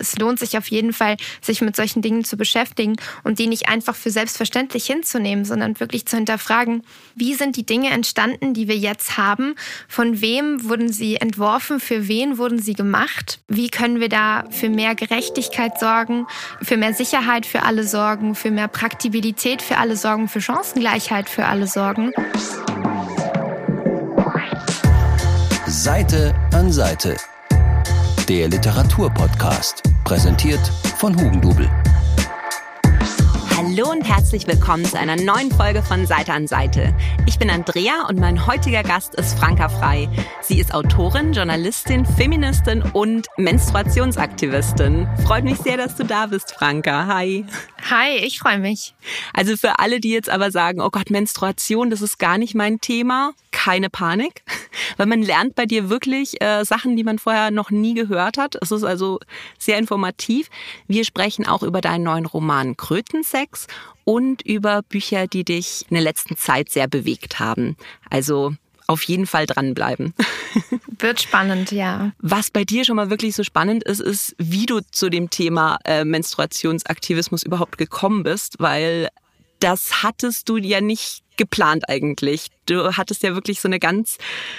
es lohnt sich auf jeden Fall, sich mit solchen Dingen zu beschäftigen und die nicht einfach für selbstverständlich hinzunehmen, sondern wirklich zu hinterfragen, wie sind die Dinge entstanden, die wir jetzt haben? Von wem wurden sie entworfen? Für wen wurden sie gemacht? Wie können wir da für mehr Gerechtigkeit sorgen, für mehr Sicherheit für alle sorgen, für mehr Praktikabilität für alle sorgen, für Chancengleichheit für alle sorgen? Seite an Seite. Der Literaturpodcast, präsentiert von Hugendubel. Hallo und herzlich willkommen zu einer neuen Folge von Seite an Seite. Ich bin Andrea und mein heutiger Gast ist Franka Frei. Sie ist Autorin, Journalistin, Feministin und Menstruationsaktivistin. Freut mich sehr, dass du da bist, Franka. Hi. Hi, ich freue mich. Also für alle, die jetzt aber sagen, oh Gott, Menstruation, das ist gar nicht mein Thema, keine Panik. Weil man lernt bei dir wirklich Sachen, die man vorher noch nie gehört hat. Es ist also sehr informativ. Wir sprechen auch über deinen neuen Roman Krötensex und über Bücher, die dich in der letzten Zeit sehr bewegt haben. Also auf jeden Fall dranbleiben. Wird spannend, ja. Was bei dir schon mal wirklich so spannend ist, ist, wie du zu dem Thema Menstruationsaktivismus überhaupt gekommen bist, weil das hattest du ja nicht geplant eigentlich. Du hattest ja wirklich so eine ganz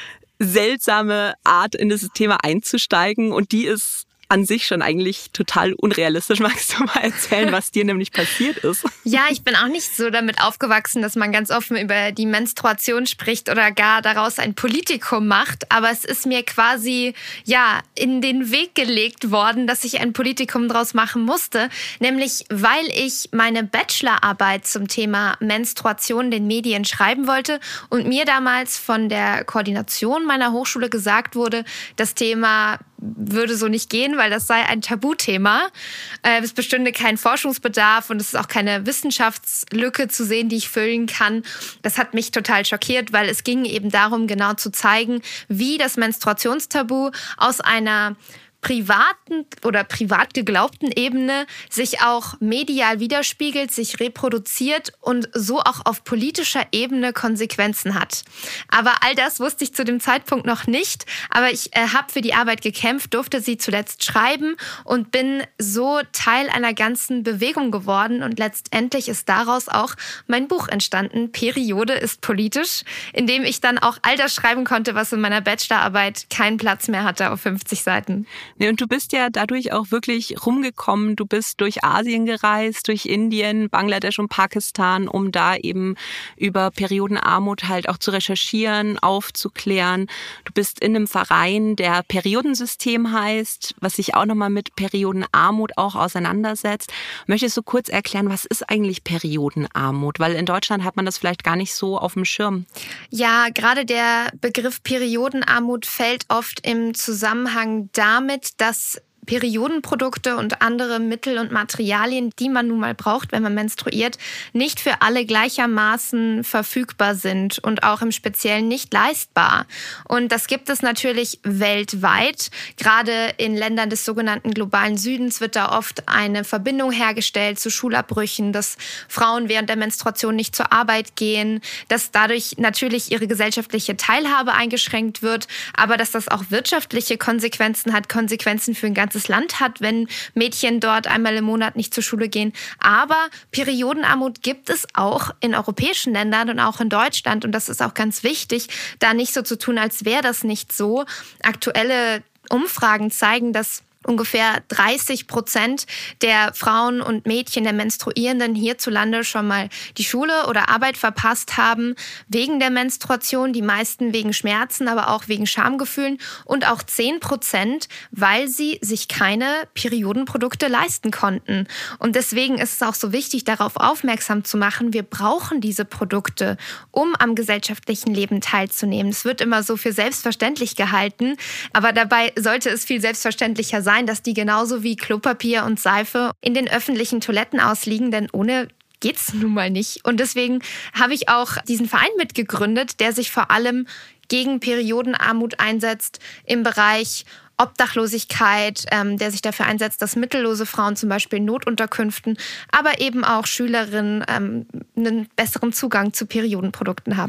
seltsame Art, in das Thema einzusteigen und die ist an sich schon eigentlich total unrealistisch. Magst du mal erzählen, was dir nämlich passiert ist? Ja, ich bin auch nicht so damit aufgewachsen, dass man ganz offen über die Menstruation spricht oder gar daraus ein Politikum macht. Aber es ist mir quasi in den Weg gelegt worden, dass ich ein Politikum draus machen musste. Nämlich, weil ich meine Bachelorarbeit zum Thema Menstruation den Medien schreiben wollte und mir damals von der Koordination meiner Hochschule gesagt wurde, das Thema würde so nicht gehen, weil das sei ein Tabuthema. Es bestünde kein Forschungsbedarf und es ist auch keine Wissenschaftslücke zu sehen, die ich füllen kann. Das hat mich total schockiert, weil es ging eben darum, genau zu zeigen, wie das Menstruationstabu aus einer privaten oder privat geglaubten Ebene sich auch medial widerspiegelt, sich reproduziert und so auch auf politischer Ebene Konsequenzen hat. Aber all das wusste ich zu dem Zeitpunkt noch nicht. Aber ich habe für die Arbeit gekämpft, durfte sie zuletzt schreiben und bin so Teil einer ganzen Bewegung geworden. Und letztendlich ist daraus auch mein Buch entstanden, Periode ist politisch, in dem ich dann auch all das schreiben konnte, was in meiner Bachelorarbeit keinen Platz mehr hatte auf 50 Seiten. Nee, und du bist ja dadurch auch wirklich rumgekommen. Du bist durch Asien gereist, durch Indien, Bangladesch und Pakistan, um da eben über Periodenarmut halt auch zu recherchieren, aufzuklären. Du bist in einem Verein, der Periodensystem heißt, was sich auch nochmal mit Periodenarmut auch auseinandersetzt. Möchtest du kurz erklären, was ist eigentlich Periodenarmut? Weil in Deutschland hat man das vielleicht gar nicht so auf dem Schirm. Ja, gerade der Begriff Periodenarmut fällt oft im Zusammenhang damit, dass Periodenprodukte und andere Mittel und Materialien, die man nun mal braucht, wenn man menstruiert, nicht für alle gleichermaßen verfügbar sind und auch im Speziellen nicht leistbar. Und das gibt es natürlich weltweit. Gerade in Ländern des sogenannten globalen Südens wird da oft eine Verbindung hergestellt zu Schulabbrüchen, dass Frauen während der Menstruation nicht zur Arbeit gehen, dass dadurch natürlich ihre gesellschaftliche Teilhabe eingeschränkt wird, aber dass das auch wirtschaftliche Konsequenzen hat, Konsequenzen für ein ganzes Land hat, wenn Mädchen dort einmal im Monat nicht zur Schule gehen. Aber Periodenarmut gibt es auch in europäischen Ländern und auch in Deutschland. Und das ist auch ganz wichtig, da nicht so zu tun, als wäre das nicht so. Aktuelle Umfragen zeigen, dass ungefähr 30% der Frauen und Mädchen, der Menstruierenden hierzulande schon mal die Schule oder Arbeit verpasst haben wegen der Menstruation, die meisten wegen Schmerzen, aber auch wegen Schamgefühlen und auch 10%, weil sie sich keine Periodenprodukte leisten konnten. Und deswegen ist es auch so wichtig, darauf aufmerksam zu machen, wir brauchen diese Produkte, um am gesellschaftlichen Leben teilzunehmen. Es wird immer so für selbstverständlich gehalten, aber dabei sollte es viel selbstverständlicher sein, dass die genauso wie Klopapier und Seife in den öffentlichen Toiletten ausliegen, denn ohne geht's nun mal nicht. Und deswegen habe ich auch diesen Verein mitgegründet, der sich vor allem gegen Periodenarmut einsetzt im Bereich Obdachlosigkeit, der sich dafür einsetzt, dass mittellose Frauen zum Beispiel in Notunterkünften, aber eben auch Schülerinnen einen besseren Zugang zu Periodenprodukten haben.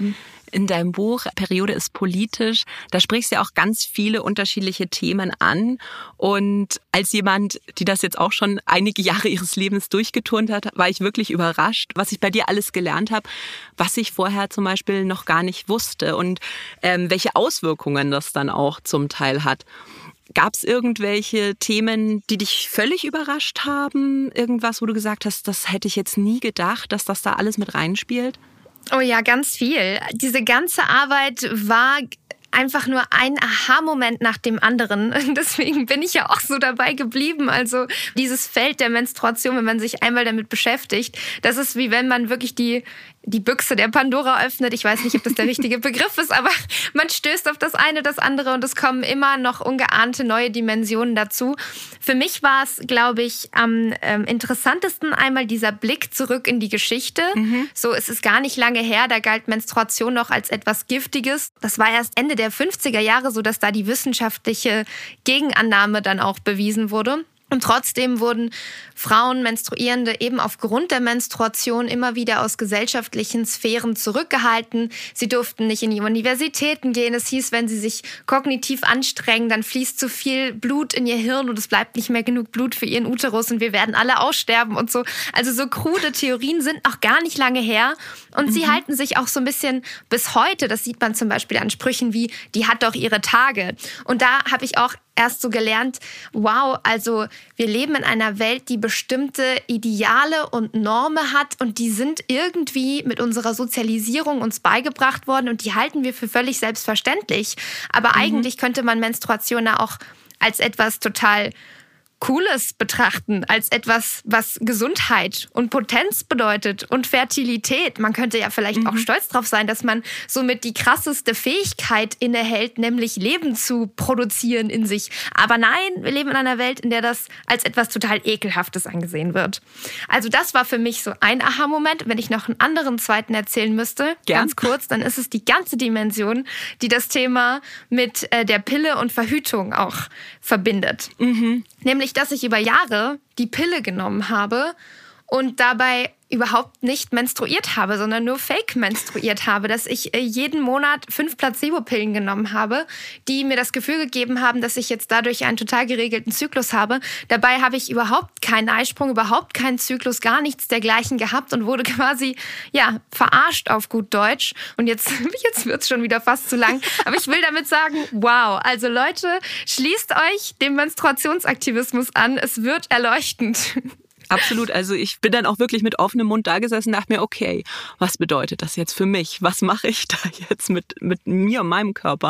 In deinem Buch Periode ist politisch, da sprichst du ja auch ganz viele unterschiedliche Themen an. Und als jemand, die das jetzt auch schon einige Jahre ihres Lebens durchgeturnt hat, war ich wirklich überrascht, was ich bei dir alles gelernt habe, was ich vorher zum Beispiel noch gar nicht wusste und welche Auswirkungen das dann auch zum Teil hat. Gab es irgendwelche Themen, die dich völlig überrascht haben? Irgendwas, wo du gesagt hast, das hätte ich jetzt nie gedacht, dass das da alles mit reinspielt? Oh ja, ganz viel. Diese ganze Arbeit war einfach nur ein Aha-Moment nach dem anderen. Deswegen bin ich ja auch so dabei geblieben. Also dieses Feld der Menstruation, wenn man sich einmal damit beschäftigt, das ist wie wenn man wirklich die Büchse der Pandora öffnet. Ich weiß nicht, ob das der richtige Begriff ist, aber man stößt auf das eine, das andere und es kommen immer noch ungeahnte neue Dimensionen dazu. Für mich war es, glaube ich, am interessantesten einmal dieser Blick zurück in die Geschichte. So, es ist gar nicht lange her, da galt Menstruation noch als etwas Giftiges. Das war erst Ende der 50er Jahre so, dass da die wissenschaftliche Gegenannahme dann auch bewiesen wurde. Und trotzdem wurden Frauen, Menstruierende, eben aufgrund der Menstruation immer wieder aus gesellschaftlichen Sphären zurückgehalten. Sie durften nicht in die Universitäten gehen. Es hieß, wenn sie sich kognitiv anstrengen, dann fließt zu viel Blut in ihr Hirn und es bleibt nicht mehr genug Blut für ihren Uterus und wir werden alle aussterben und so. Also so krude Theorien sind noch gar nicht lange her. Und sie halten sich auch so ein bisschen bis heute. Das sieht man zum Beispiel an Sprüchen wie, die hat doch ihre Tage. Und da habe ich auch erst so gelernt, wow, also wir leben in einer Welt, die bestimmte Ideale und Normen hat und die sind irgendwie mit unserer Sozialisierung uns beigebracht worden und die halten wir für völlig selbstverständlich. Aber eigentlich könnte man Menstruation ja auch als etwas total Cooles betrachten, als etwas, was Gesundheit und Potenz bedeutet und Fertilität. Man könnte ja vielleicht auch stolz drauf sein, dass man somit die krasseste Fähigkeit innehält, nämlich Leben zu produzieren in sich. Aber nein, wir leben in einer Welt, in der das als etwas total Ekelhaftes angesehen wird. Also das war für mich so ein Aha-Moment. Wenn ich noch einen anderen zweiten erzählen müsste, ganz kurz, dann ist es die ganze Dimension, die das Thema mit der Pille und Verhütung auch verbindet. Nämlich, dass ich über Jahre die Pille genommen habe und dabei überhaupt nicht menstruiert habe, sondern nur fake menstruiert habe, dass ich jeden Monat 5 Placebo-Pillen genommen habe, die mir das Gefühl gegeben haben, dass ich jetzt dadurch einen total geregelten Zyklus habe. Dabei habe ich überhaupt keinen Eisprung, überhaupt keinen Zyklus, gar nichts dergleichen gehabt und wurde quasi, ja, verarscht auf gut Deutsch. Und jetzt wird's schon wieder fast zu lang. Aber ich will damit sagen, wow, also Leute, schließt euch dem Menstruationsaktivismus an. Es wird erleuchtend. Absolut, also ich bin dann auch wirklich mit offenem Mund da gesessen und dachte mir, okay, was bedeutet das jetzt für mich? Was mache ich da jetzt mit mir und meinem Körper?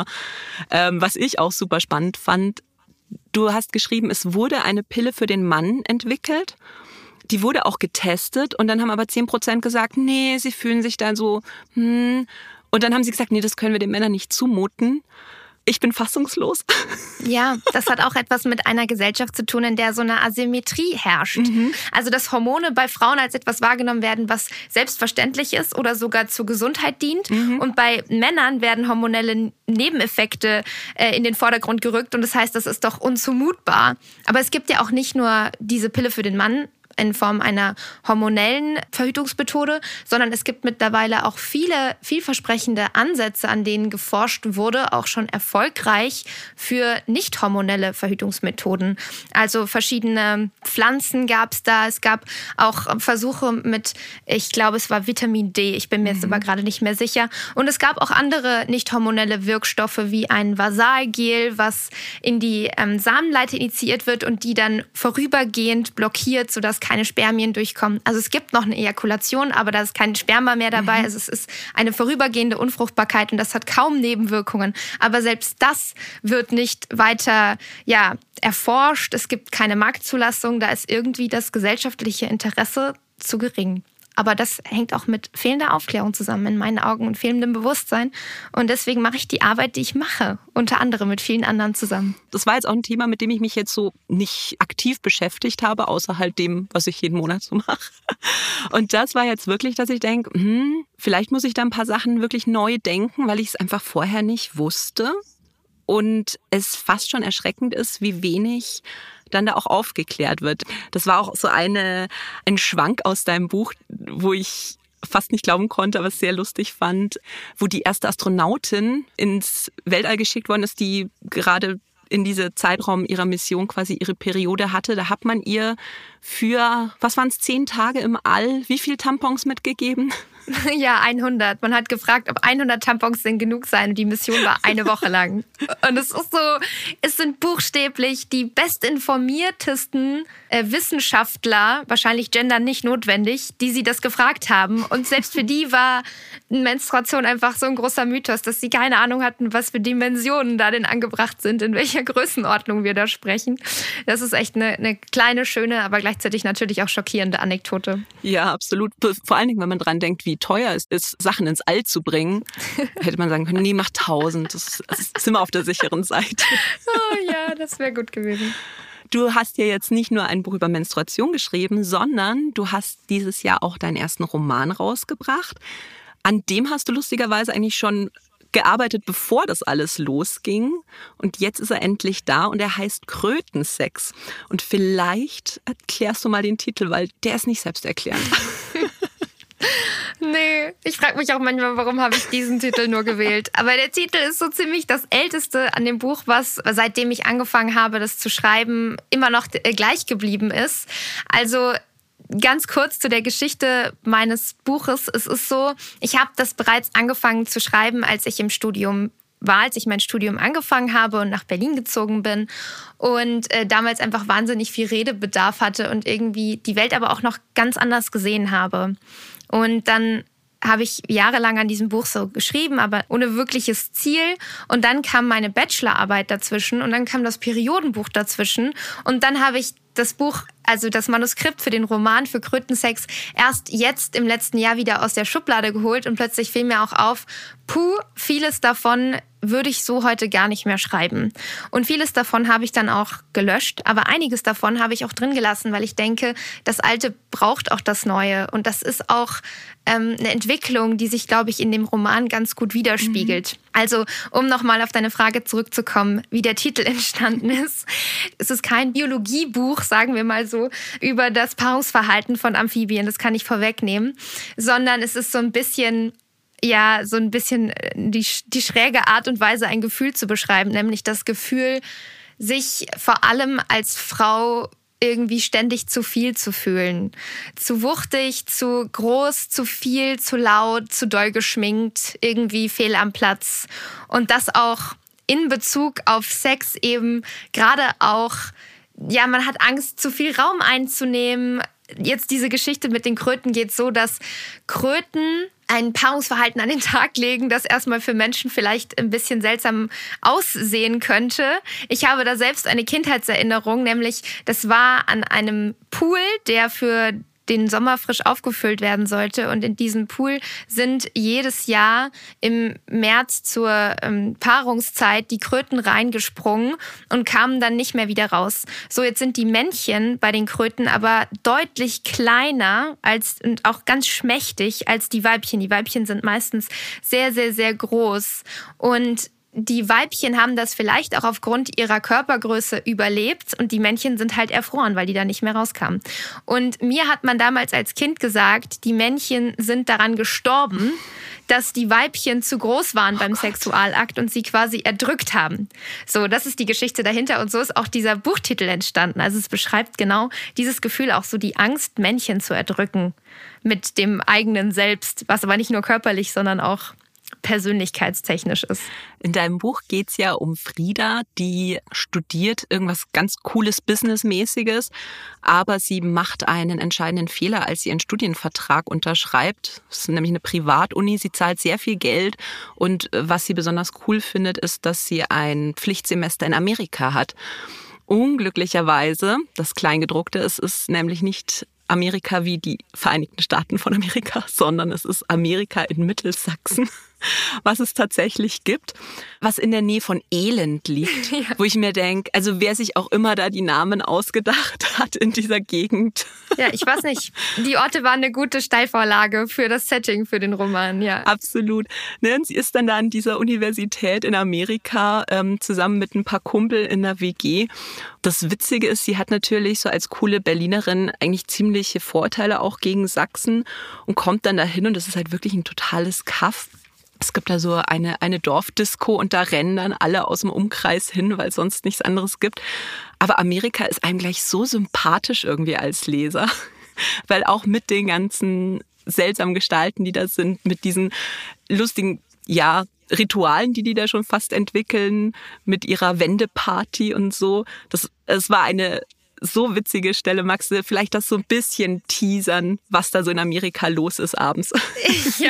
Was ich auch super spannend fand, du hast geschrieben, es wurde eine Pille für den Mann entwickelt. Die wurde auch getestet und dann haben aber 10% gesagt, nee, sie fühlen sich dann so, Und dann haben sie gesagt, nee, das können wir den Männern nicht zumuten. Ich bin fassungslos. Ja, das hat auch etwas mit einer Gesellschaft zu tun, in der so eine Asymmetrie herrscht. Also, dass Hormone bei Frauen als etwas wahrgenommen werden, was selbstverständlich ist oder sogar zur Gesundheit dient. Und bei Männern werden hormonelle Nebeneffekte in den Vordergrund gerückt. Und das heißt, das ist doch unzumutbar. Aber es gibt ja auch nicht nur diese Pille für den Mann in Form einer hormonellen Verhütungsmethode, sondern es gibt mittlerweile auch viele vielversprechende Ansätze, an denen geforscht wurde, auch schon erfolgreich für nicht hormonelle Verhütungsmethoden. Also verschiedene Pflanzen gab es da. Es gab auch Versuche mit, ich glaube, es war Vitamin D. Ich bin mir jetzt aber gerade nicht mehr sicher. Und es gab auch andere nicht hormonelle Wirkstoffe wie ein Vasalgel, was in die Samenleiter initiiert wird und die dann vorübergehend blockiert, sodass keine Spermien durchkommen. Also es gibt noch eine Ejakulation, aber da ist kein Sperma mehr dabei. Also es ist eine vorübergehende Unfruchtbarkeit und das hat kaum Nebenwirkungen. Aber selbst das wird nicht weiter erforscht. Es gibt keine Marktzulassung. Da ist irgendwie das gesellschaftliche Interesse zu gering. Aber das hängt auch mit fehlender Aufklärung zusammen in meinen Augen und fehlendem Bewusstsein. Und deswegen mache ich die Arbeit, die ich mache, unter anderem mit vielen anderen zusammen. Das war jetzt auch ein Thema, mit dem ich mich jetzt so nicht aktiv beschäftigt habe, außer halt dem, was ich jeden Monat so mache. Und das war jetzt wirklich, dass ich denke, vielleicht muss ich da ein paar Sachen wirklich neu denken, weil ich es einfach vorher nicht wusste. Und es fast schon erschreckend ist, wie wenig dann da auch aufgeklärt wird. Das war auch so ein Schwank aus deinem Buch, wo ich fast nicht glauben konnte, aber es sehr lustig fand, wo die erste Astronautin ins Weltall geschickt worden ist, die gerade in diesem Zeitraum ihrer Mission quasi ihre Periode hatte. Da hat man ihr für, 10 Tage im All, wie viel Tampons mitgegeben? Ja, 100. Man hat gefragt, ob 100 Tampons denn genug seien. Und die Mission war eine Woche lang. Und es ist so, es sind buchstäblich die bestinformiertesten Wissenschaftler, wahrscheinlich Gender nicht notwendig, die sie das gefragt haben. Und selbst für die war Menstruation einfach so ein großer Mythos, dass sie keine Ahnung hatten, was für Dimensionen da denn angebracht sind, in welcher Größenordnung wir da sprechen. Das ist echt eine kleine, schöne, aber gleichzeitig natürlich auch schockierende Anekdote. Ja, absolut. Vor allen Dingen, wenn man dran denkt, wie teuer es ist, Sachen ins All zu bringen, hätte man sagen können, nee, mach 1000. Das sind wir auf der sicheren Seite. Oh ja, das wäre gut gewesen. Du hast ja jetzt nicht nur ein Buch über Menstruation geschrieben, sondern du hast dieses Jahr auch deinen ersten Roman rausgebracht. An dem hast du lustigerweise eigentlich schon gearbeitet, bevor das alles losging. Und jetzt ist er endlich da und er heißt Krötensex. Und vielleicht erklärst du mal den Titel, weil der ist nicht selbsterklärend. Nee, ich frage mich auch manchmal, warum habe ich diesen Titel nur gewählt. Aber der Titel ist so ziemlich das Älteste an dem Buch, was seitdem ich angefangen habe, das zu schreiben, immer noch gleich geblieben ist. Also ganz kurz zu der Geschichte meines Buches. Es ist so, ich habe das bereits angefangen zu schreiben, als ich im Studium war, als ich mein Studium angefangen habe und nach Berlin gezogen bin und damals einfach wahnsinnig viel Redebedarf hatte und irgendwie die Welt aber auch noch ganz anders gesehen habe. Und dann habe ich jahrelang an diesem Buch so geschrieben, aber ohne wirkliches Ziel. Und dann kam meine Bachelorarbeit dazwischen und dann kam das Periodenbuch dazwischen. Und dann habe ich das Buch, also das Manuskript für den Roman für Krötensex, erst jetzt im letzten Jahr wieder aus der Schublade geholt. Und plötzlich fiel mir auch auf, vieles davon würde ich so heute gar nicht mehr schreiben. Und vieles davon habe ich dann auch gelöscht, aber einiges davon habe ich auch drin gelassen, weil ich denke, das Alte braucht auch das Neue. Und das ist auch eine Entwicklung, die sich, glaube ich, in dem Roman ganz gut widerspiegelt. Also, um nochmal auf deine Frage zurückzukommen, wie der Titel entstanden ist. Es ist kein Biologiebuch, sagen wir mal so, über das Paarungsverhalten von Amphibien, das kann ich vorwegnehmen, sondern es ist so ein bisschen die schräge Art und Weise, ein Gefühl zu beschreiben, nämlich das Gefühl, sich vor allem als Frau irgendwie ständig zu viel zu fühlen. Zu wuchtig, zu groß, zu viel, zu laut, zu doll geschminkt, irgendwie fehl am Platz. Und das auch in Bezug auf Sex eben gerade auch, ja, man hat Angst, zu viel Raum einzunehmen. Jetzt diese Geschichte mit den Kröten geht so, dass Kröten ein Paarungsverhalten an den Tag legen, das erstmal für Menschen vielleicht ein bisschen seltsam aussehen könnte. Ich habe da selbst eine Kindheitserinnerung, nämlich das war an einem Pool, der für den Sommer frisch aufgefüllt werden sollte. Und in diesem Pool sind jedes Jahr im März zur Paarungszeit die Kröten reingesprungen und kamen dann nicht mehr wieder raus. So, jetzt sind die Männchen bei den Kröten aber deutlich kleiner und auch ganz schmächtig als die Weibchen. Die Weibchen sind meistens sehr, sehr, sehr groß. Und die Weibchen haben das vielleicht auch aufgrund ihrer Körpergröße überlebt und die Männchen sind halt erfroren, weil die da nicht mehr rauskamen. Und mir hat man damals als Kind gesagt, die Männchen sind daran gestorben, dass die Weibchen zu groß waren beim Sexualakt und sie quasi erdrückt haben. So, das ist die Geschichte dahinter und so ist auch dieser Buchtitel entstanden. Also es beschreibt genau dieses Gefühl, auch so die Angst, Männchen zu erdrücken mit dem eigenen Selbst, was aber nicht nur körperlich, sondern auch persönlichkeitstechnisch ist. In deinem Buch geht es ja um Frieda, die studiert irgendwas ganz Cooles, Businessmäßiges, aber sie macht einen entscheidenden Fehler, als sie ihren Studienvertrag unterschreibt. Das ist nämlich eine Privatuni, sie zahlt sehr viel Geld und was sie besonders cool findet, ist, dass sie ein Pflichtsemester in Amerika hat. Unglücklicherweise, das Kleingedruckte, es ist nämlich nicht Amerika wie die Vereinigten Staaten von Amerika, sondern es ist Amerika in Mittelsachsen. was es tatsächlich gibt, was in der Nähe von Elend liegt, ja. Wo ich mir denke, also wer sich auch immer da die Namen ausgedacht hat in dieser Gegend. Ja, ich weiß nicht. Die Orte waren eine gute Steilvorlage für das Setting, für den Roman, ja. Absolut. Und sie ist dann da an dieser Universität in Amerika zusammen mit ein paar Kumpel in der WG. Das Witzige ist, sie hat natürlich so als coole Berlinerin eigentlich ziemliche Vorteile auch gegen Sachsen und kommt dann dahin und das ist halt wirklich ein totales Kaff. Es gibt da so eine Dorfdisco und da rennen dann alle aus dem Umkreis hin, weil es sonst nichts anderes gibt. Aber Amerika ist einem gleich so sympathisch irgendwie als Leser, weil auch mit den ganzen seltsamen Gestalten, die da sind, mit diesen lustigen, ja, Ritualen, die da schon fast entwickeln, mit ihrer Wendeparty und so. Es war eine so witzige Stelle. Magst du vielleicht das so ein bisschen teasern, was da so in Amerika los ist abends? Ja,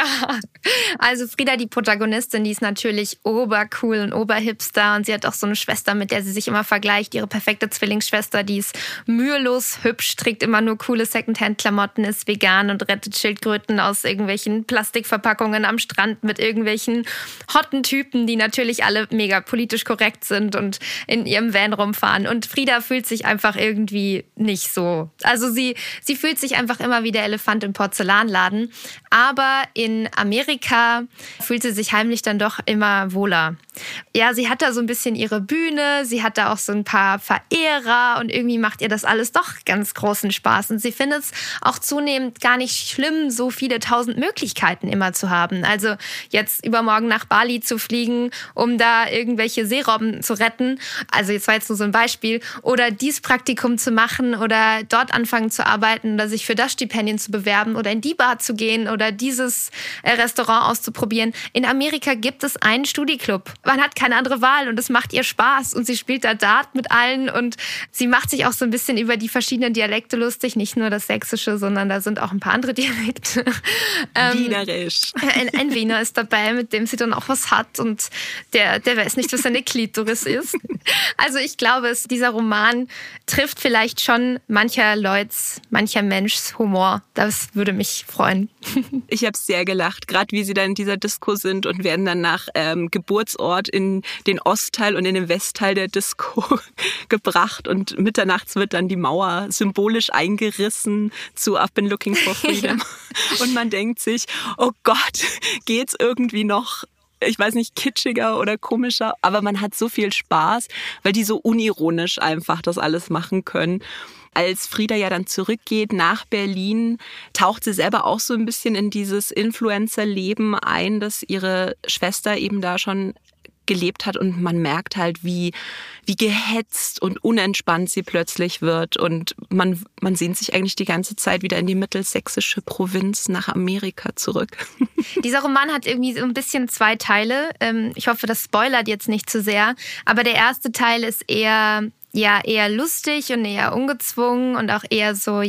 also Frida, die Protagonistin, die ist natürlich obercool und oberhipster und sie hat auch so eine Schwester, mit der sie sich immer vergleicht. Ihre perfekte Zwillingsschwester, die ist mühelos hübsch, trägt immer nur coole Secondhand-Klamotten, ist vegan und rettet Schildkröten aus irgendwelchen Plastikverpackungen am Strand mit irgendwelchen hotten Typen, die natürlich alle mega politisch korrekt sind und in ihrem Van rumfahren. Und Frida fühlt sich einfach irgendwie nicht so. Also sie fühlt sich einfach immer wie der Elefant im Porzellanladen. Aber in Amerika fühlt sie sich heimlich dann doch immer wohler. Ja, sie hat da so ein bisschen ihre Bühne, sie hat da auch so ein paar Verehrer und irgendwie macht ihr das alles doch ganz großen Spaß. Und sie findet es auch zunehmend gar nicht schlimm, so viele 1000 Möglichkeiten immer zu haben. Also jetzt übermorgen nach Bali zu fliegen, um da irgendwelche Seerobben zu retten. Also jetzt war jetzt nur so ein Beispiel. Oder dieses Praktikum zu machen oder dort anfangen zu arbeiten oder sich für das Stipendien zu bewerben oder in die Bar zu gehen oder dieses Restaurant auszuprobieren. In Amerika gibt es einen Studiclub. Man hat keine andere Wahl und es macht ihr Spaß und sie spielt da Dart mit allen und sie macht sich auch so ein bisschen über die verschiedenen Dialekte lustig, nicht nur das Sächsische, sondern da sind auch ein paar andere Dialekte. Wienerisch. Ein Wiener ist dabei, mit dem sie dann auch was hat und der weiß nicht, was eine Klitoris ist. Also ich glaube, dieser Roman trifft vielleicht schon mancher Menschs Humor. Das würde mich freuen. Ich habe sehr gelacht, gerade wie sie dann in dieser Disco sind und werden dann nach Geburtsort in den Ostteil und in den Westteil der Disco gebracht und mitternachts wird dann die Mauer symbolisch eingerissen zu I've been looking for freedom. Ja. Und man denkt sich, oh Gott, geht's irgendwie noch, ich weiß nicht, kitschiger oder komischer, aber man hat so viel Spaß, weil die so unironisch einfach das alles machen können. Als Frida ja dann zurückgeht nach Berlin, taucht sie selber auch so ein bisschen in dieses Influencer-Leben ein, das ihre Schwester eben da schon gelebt hat und man merkt halt, wie gehetzt und unentspannt sie plötzlich wird und man sehnt sich eigentlich die ganze Zeit wieder in die mittelsächsische Provinz nach Amerika zurück. Dieser Roman hat irgendwie so ein bisschen 2 Teile. Ich hoffe, das spoilert jetzt nicht zu sehr, aber der erste Teil ist eher lustig und eher ungezwungen und auch eher so,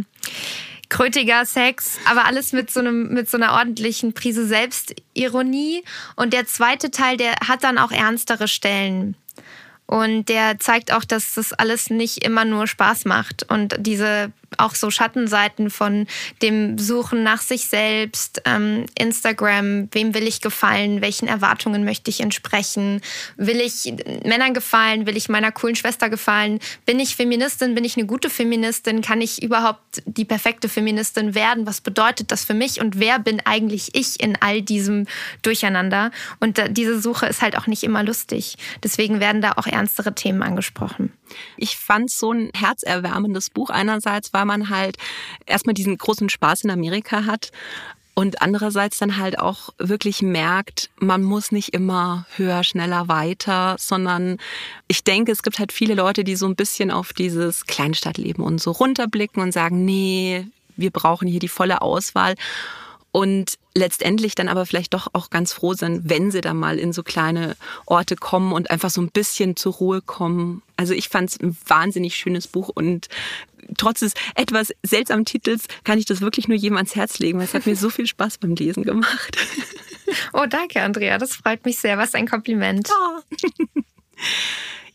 krötiger Sex, aber alles mit so einer ordentlichen Prise Selbstironie. Und der zweite Teil, der hat dann auch ernstere Stellen. Und der zeigt auch, dass das alles nicht immer nur Spaß macht. Und diese auch so Schattenseiten von dem Suchen nach sich selbst, Instagram, wem will ich gefallen, welchen Erwartungen möchte ich entsprechen, will ich Männern gefallen, will ich meiner coolen Schwester gefallen, bin ich Feministin, bin ich eine gute Feministin, kann ich überhaupt die perfekte Feministin werden, was bedeutet das für mich und wer bin eigentlich ich in all diesem Durcheinander und diese Suche ist halt auch nicht immer lustig, deswegen werden da auch ernstere Themen angesprochen. Ich fand so ein herzerwärmendes Buch einerseits, weil man halt erstmal diesen großen Spaß in Amerika hat und andererseits dann halt auch wirklich merkt, man muss nicht immer höher, schneller, weiter, sondern ich denke, es gibt halt viele Leute, die so ein bisschen auf dieses Kleinstadtleben und so runterblicken und sagen, nee, wir brauchen hier die volle Auswahl. Und letztendlich dann aber vielleicht doch auch ganz froh sind, wenn sie dann mal in so kleine Orte kommen und einfach so ein bisschen zur Ruhe kommen. Also ich fand es ein wahnsinnig schönes Buch und trotz des etwas seltsamen Titels kann ich das wirklich nur jedem ans Herz legen, weil es hat mir so viel Spaß beim Lesen gemacht. Oh, danke, Andrea. Das freut mich sehr. Was ein Kompliment. Ja.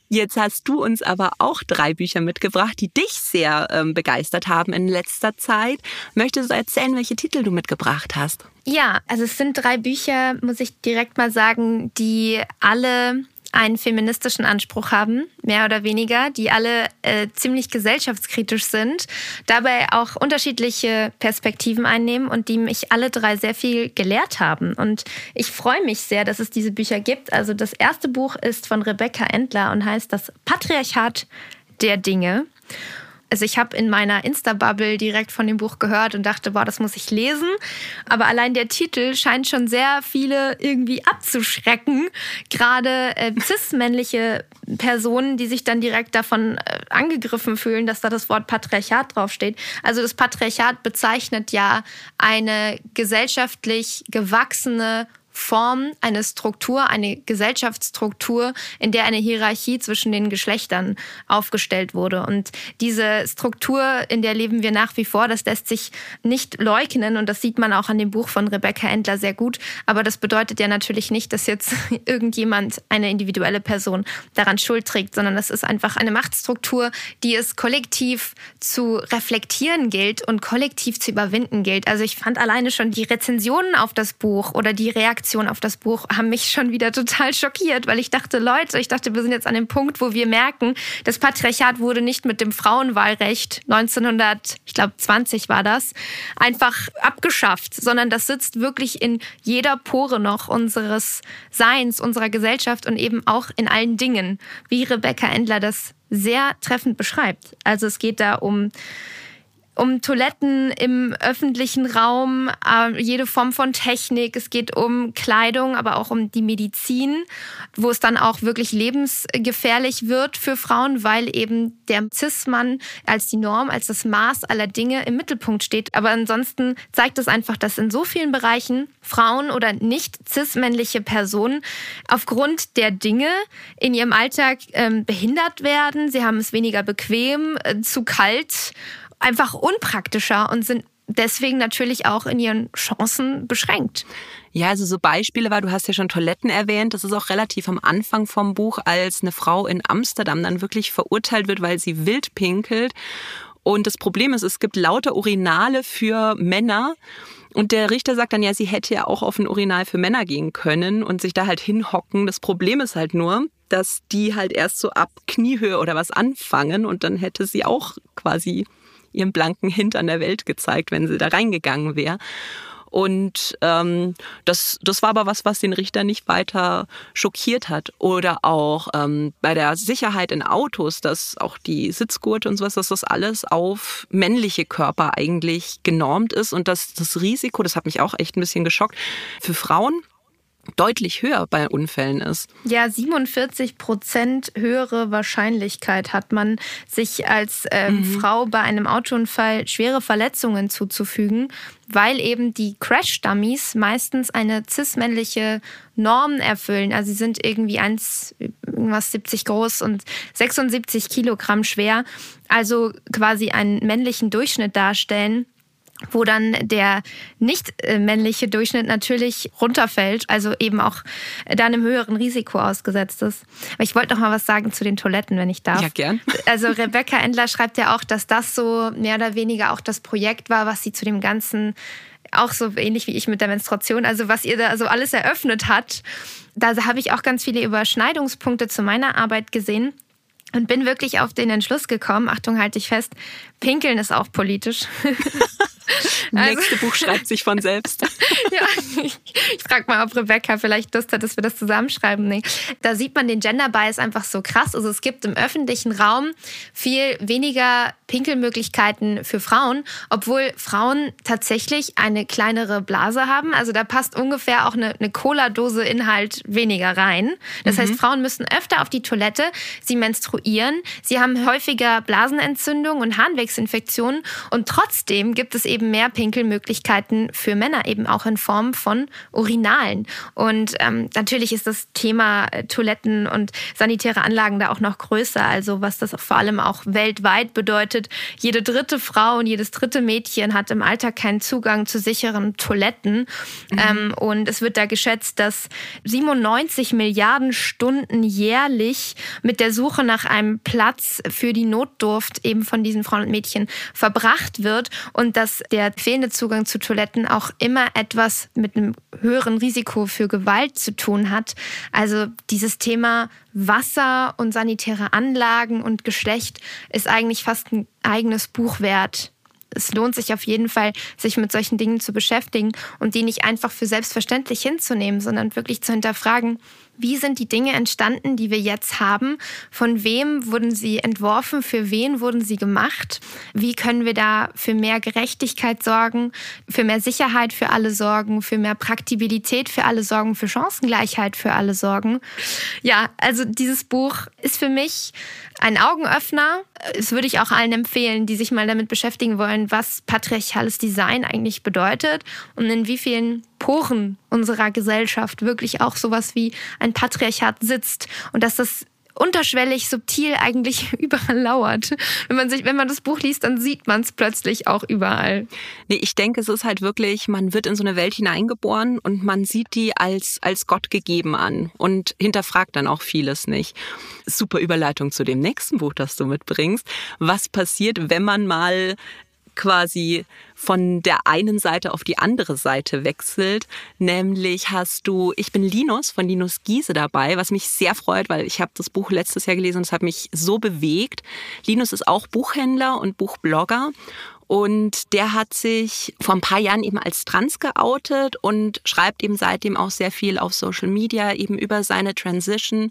Jetzt hast du uns aber auch 3 Bücher mitgebracht, die dich sehr begeistert haben in letzter Zeit. Möchtest du erzählen, welche Titel du mitgebracht hast? Ja, also es sind 3 Bücher, muss ich direkt mal sagen, die alle einen feministischen Anspruch haben, mehr oder weniger, die alle ziemlich gesellschaftskritisch sind, dabei auch unterschiedliche Perspektiven einnehmen und die mich alle 3 sehr viel gelehrt haben. Und ich freue mich sehr, dass es diese Bücher gibt. Also das erste Buch ist von Rebecca Endler und heißt Das Patriarchat der Dinge. Also ich habe in meiner Insta-Bubble direkt von dem Buch gehört und dachte, boah, das muss ich lesen. Aber allein der Titel scheint schon sehr viele irgendwie abzuschrecken. Gerade cis-männliche Personen, die sich dann direkt davon angegriffen fühlen, dass da das Wort Patriarchat draufsteht. Also das Patriarchat bezeichnet ja eine gesellschaftlich gewachsene Form, eine Struktur, eine Gesellschaftsstruktur, in der eine Hierarchie zwischen den Geschlechtern aufgestellt wurde. Und diese Struktur, in der leben wir nach wie vor, das lässt sich nicht leugnen und das sieht man auch an dem Buch von Rebecca Endler sehr gut. Aber das bedeutet ja natürlich nicht, dass jetzt irgendjemand, eine individuelle Person, daran Schuld trägt, sondern das ist einfach eine Machtstruktur, die es kollektiv zu reflektieren gilt und kollektiv zu überwinden gilt. Also ich fand alleine schon die Rezensionen auf das Buch oder die Reaktion auf das Buch haben mich schon wieder total schockiert, weil ich dachte, wir sind jetzt an dem Punkt, wo wir merken, das Patriarchat wurde nicht mit dem Frauenwahlrecht 1920 war das, einfach abgeschafft, sondern das sitzt wirklich in jeder Pore noch unseres Seins, unserer Gesellschaft und eben auch in allen Dingen, wie Rebecca Endler das sehr treffend beschreibt. Also es geht da um Toiletten im öffentlichen Raum, jede Form von Technik. Es geht um Kleidung, aber auch um die Medizin, wo es dann auch wirklich lebensgefährlich wird für Frauen, weil eben der Cis-Mann als die Norm, als das Maß aller Dinge im Mittelpunkt steht. Aber ansonsten zeigt es einfach, dass in so vielen Bereichen Frauen oder nicht cis-männliche Personen aufgrund der Dinge in ihrem Alltag behindert werden. Sie haben es weniger bequem, zu kalt, einfach unpraktischer und sind deswegen natürlich auch in ihren Chancen beschränkt. Ja, also so Beispiele du hast ja schon Toiletten erwähnt, das ist auch relativ am Anfang vom Buch, als eine Frau in Amsterdam dann wirklich verurteilt wird, weil sie wild pinkelt. Und das Problem ist, es gibt lauter Urinale für Männer. Und der Richter sagt dann, ja, sie hätte ja auch auf ein Urinal für Männer gehen können und sich da halt hinhocken. Das Problem ist halt nur, dass die halt erst so ab Kniehöhe oder was anfangen und dann hätte sie auch quasi ihren blanken Hintern der Welt gezeigt, wenn sie da reingegangen wäre. Und das war aber was den Richter nicht weiter schockiert hat. Oder auch bei der Sicherheit in Autos, dass auch die Sitzgurte und sowas, dass das alles auf männliche Körper eigentlich genormt ist und dass das Risiko, das hat mich auch echt ein bisschen geschockt, für Frauen deutlich höher bei Unfällen ist. Ja, 47% höhere Wahrscheinlichkeit hat man, sich als Frau bei einem Autounfall schwere Verletzungen zuzufügen, weil eben die Crash-Dummies meistens eine cis-männliche Norm erfüllen. Also sie sind irgendwie 1,70 groß und 76 Kilogramm schwer, also quasi einen männlichen Durchschnitt darstellen, wo dann der nicht männliche Durchschnitt natürlich runterfällt, also eben auch dann einem höheren Risiko ausgesetzt ist. Aber ich wollte noch mal was sagen zu den Toiletten, wenn ich darf. Ja, gern. Also Rebecca Endler schreibt ja auch, dass das so mehr oder weniger auch das Projekt war, was sie zu dem Ganzen, auch so ähnlich wie ich mit der Menstruation, also was ihr da so alles eröffnet hat. Da habe ich auch ganz viele Überschneidungspunkte zu meiner Arbeit gesehen. Und bin wirklich auf den Entschluss gekommen, Achtung, halte ich fest, Pinkeln ist auch politisch. Nächste Buch schreibt sich von selbst. Ja, ich frage mal, ob Rebecca vielleicht Lust hat, dass wir das zusammenschreiben. Nee. Da sieht man den Gender Bias einfach so krass. Also es gibt im öffentlichen Raum viel weniger Pinkelmöglichkeiten für Frauen, obwohl Frauen tatsächlich eine kleinere Blase haben. Also da passt ungefähr auch eine Cola-Dose Inhalt weniger rein. Das heißt, Frauen müssen öfter auf die Toilette, sie menstruieren, sie haben häufiger Blasenentzündungen und Harnwegsinfektionen und trotzdem gibt es eben mehr Pinkelmöglichkeiten für Männer, eben auch in Form von Urinalen. Und natürlich ist das Thema Toiletten und sanitäre Anlagen da auch noch größer, also was das vor allem auch weltweit bedeutet, bedeutet, jede dritte Frau und jedes dritte Mädchen hat im Alltag keinen Zugang zu sicheren Toiletten. Und es wird da geschätzt, dass 97 Milliarden Stunden jährlich mit der Suche nach einem Platz für die Notdurft eben von diesen Frauen und Mädchen verbracht wird und dass der fehlende Zugang zu Toiletten auch immer etwas mit einem höheren Risiko für Gewalt zu tun hat. Also dieses Thema Wasser und sanitäre Anlagen und Geschlecht ist eigentlich fast ein eigenes Buch wert. Es lohnt sich auf jeden Fall, sich mit solchen Dingen zu beschäftigen und die nicht einfach für selbstverständlich hinzunehmen, sondern wirklich zu hinterfragen, wie sind die Dinge entstanden, die wir jetzt haben? Von wem wurden sie entworfen? Für wen wurden sie gemacht? Wie können wir da für mehr Gerechtigkeit sorgen, für mehr Sicherheit für alle sorgen, für mehr Praktikabilität für alle sorgen, für Chancengleichheit für alle sorgen? Ja, also dieses Buch ist für mich ein Augenöffner. Das würde ich auch allen empfehlen, die sich mal damit beschäftigen wollen, was patriarchales Design eigentlich bedeutet und in wie vielen Poren unserer Gesellschaft wirklich auch sowas wie ein Patriarchat sitzt und dass das unterschwellig, subtil eigentlich überall lauert. Wenn man das Buch liest, dann sieht man es plötzlich auch überall. Nee, ich denke, es ist halt wirklich, man wird in so eine Welt hineingeboren und man sieht die als Gott gegeben an und hinterfragt dann auch vieles nicht. Super Überleitung zu dem nächsten Buch, das du mitbringst. Was passiert, wenn man mal quasi von der einen Seite auf die andere Seite wechselt. Nämlich hast du Ich bin Linus von Linus Giese dabei, was mich sehr freut, weil ich habe das Buch letztes Jahr gelesen und es hat mich so bewegt. Linus ist auch Buchhändler und Buchblogger. Und der hat sich vor ein paar Jahren eben als trans geoutet und schreibt eben seitdem auch sehr viel auf Social Media eben über seine Transition.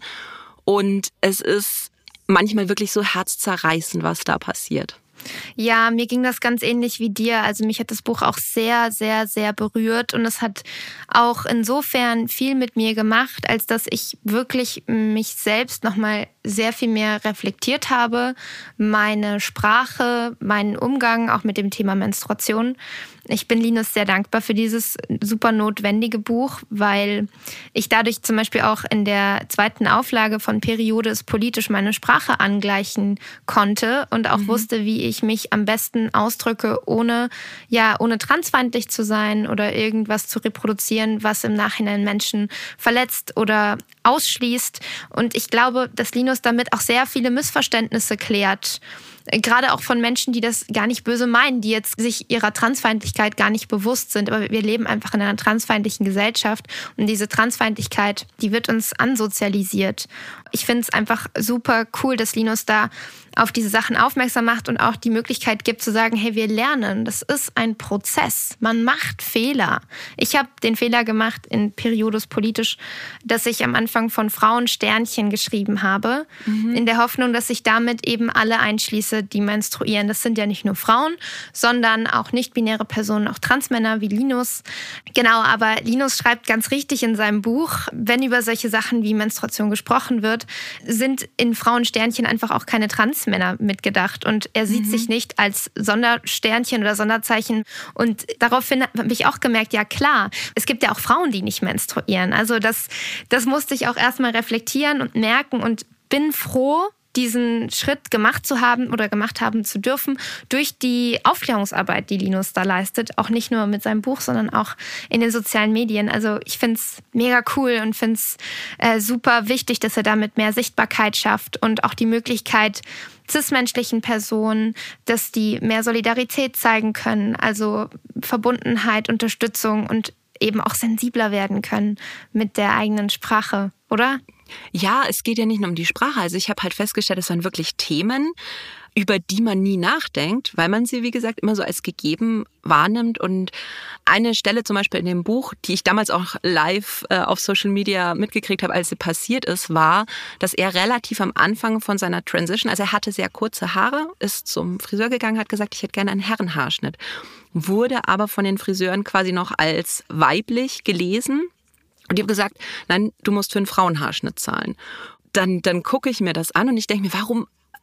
Und es ist manchmal wirklich so herzzerreißend, was da passiert. Ja, mir ging das ganz ähnlich wie dir. Also mich hat das Buch auch sehr, sehr, sehr berührt und es hat auch insofern viel mit mir gemacht, als dass ich wirklich mich selbst nochmal sehr viel mehr reflektiert habe, meine Sprache, meinen Umgang auch mit dem Thema Menstruation. Ich bin Linus sehr dankbar für dieses super notwendige Buch, weil ich dadurch zum Beispiel auch in der zweiten Auflage von Periode ist politisch meine Sprache angleichen konnte und auch wusste, wie ich mich am besten ausdrücke, ohne transfeindlich zu sein oder irgendwas zu reproduzieren, was im Nachhinein Menschen verletzt oder ausschließt. Und ich glaube, dass Linus damit auch sehr viele Missverständnisse klärt. Gerade auch von Menschen, die das gar nicht böse meinen, die jetzt sich ihrer Transfeindlichkeit gar nicht bewusst sind. Aber wir leben einfach in einer transfeindlichen Gesellschaft und diese Transfeindlichkeit, die wird uns ansozialisiert. Ich finde es einfach super cool, dass Linus da auf diese Sachen aufmerksam macht und auch die Möglichkeit gibt zu sagen, hey, wir lernen, das ist ein Prozess, man macht Fehler. Ich habe den Fehler gemacht in Periodus politisch, dass ich am Anfang von Frauen Sternchen geschrieben habe, in der Hoffnung, dass ich damit eben alle einschließe, die menstruieren. Das sind ja nicht nur Frauen, sondern auch nicht-binäre Personen, auch Transmänner wie Linus. Genau, aber Linus schreibt ganz richtig in seinem Buch, wenn über solche Sachen wie Menstruation gesprochen wird, sind in Frauensternchen einfach auch keine Transmänner mitgedacht. Und er sieht sich nicht als Sondersternchen oder Sonderzeichen. Und daraufhin habe ich auch gemerkt, ja klar, es gibt ja auch Frauen, die nicht menstruieren. Also das musste ich auch erstmal reflektieren und merken und bin froh, diesen Schritt gemacht zu haben oder gemacht haben zu dürfen durch die Aufklärungsarbeit, die Linus da leistet. Auch nicht nur mit seinem Buch, sondern auch in den sozialen Medien. Also ich finde es mega cool und finde es super wichtig, dass er damit mehr Sichtbarkeit schafft und auch die Möglichkeit cis-menschlichen Personen, dass die mehr Solidarität zeigen können, also Verbundenheit, Unterstützung und eben auch sensibler werden können mit der eigenen Sprache, oder? Ja, es geht ja nicht nur um die Sprache. Also ich habe halt festgestellt, es waren wirklich Themen, über die man nie nachdenkt, weil man sie, wie gesagt, immer so als gegeben wahrnimmt. Und eine Stelle zum Beispiel in dem Buch, die ich damals auch live auf Social Media mitgekriegt habe, als sie passiert ist, war, dass er relativ am Anfang von seiner Transition, also er hatte sehr kurze Haare, ist zum Friseur gegangen, hat gesagt, ich hätte gerne einen Herrenhaarschnitt, wurde aber von den Friseuren quasi noch als weiblich gelesen. Und die haben gesagt, nein, du musst für einen Frauenhaarschnitt zahlen. Dann gucke ich mir das an und ich denke mir,